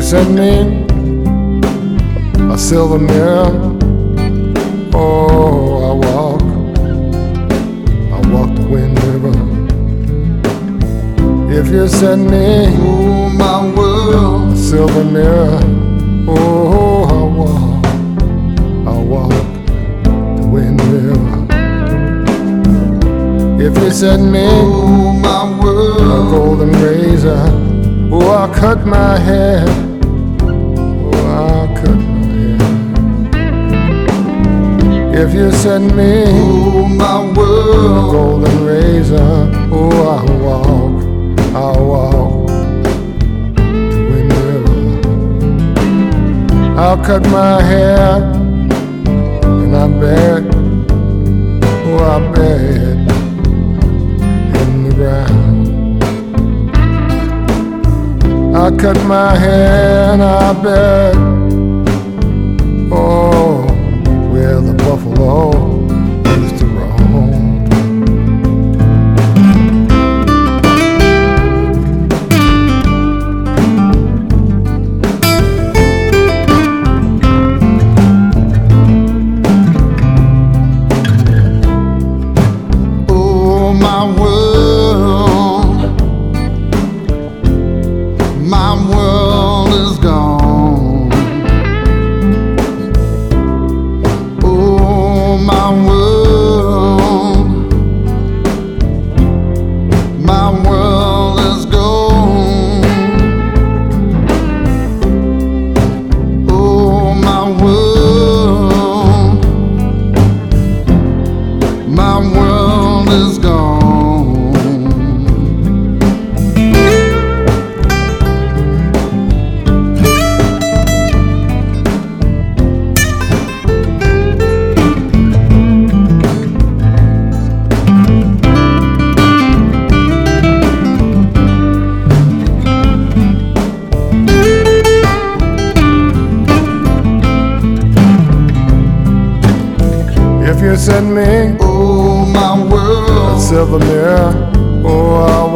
sent me a silver mirror. Oh, I walk the Wind River. If you send me, oh, my world, a silver mirror, oh, I walk the Wind River. If you send me, oh, my world, a golden razor, oh, I'll cut my hair, oh, I'll cut my hair. If you send me, oh, my a world, golden razor, oh, I'll walk the Wind River. I'll cut my hair and I bet, oh, I bet in the ground. I cut my hair and I bet, oh, where the buffalo used to roam. oh, my world, my world is gone. Oh, my world, my world is gone. Oh, my world, my world is gone. If you send me Oh, my a world, silver mirror, oh, I'll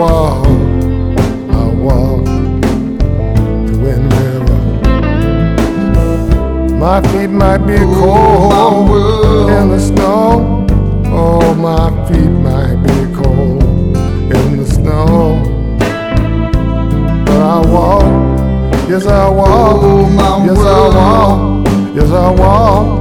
walk the Wind River. My feet might be my cold world, in the snow. Oh, my feet might be cold in the snow. But I'll walk, yes, I'll walk, oh, my yes, I'll world, walk, yes, I'll walk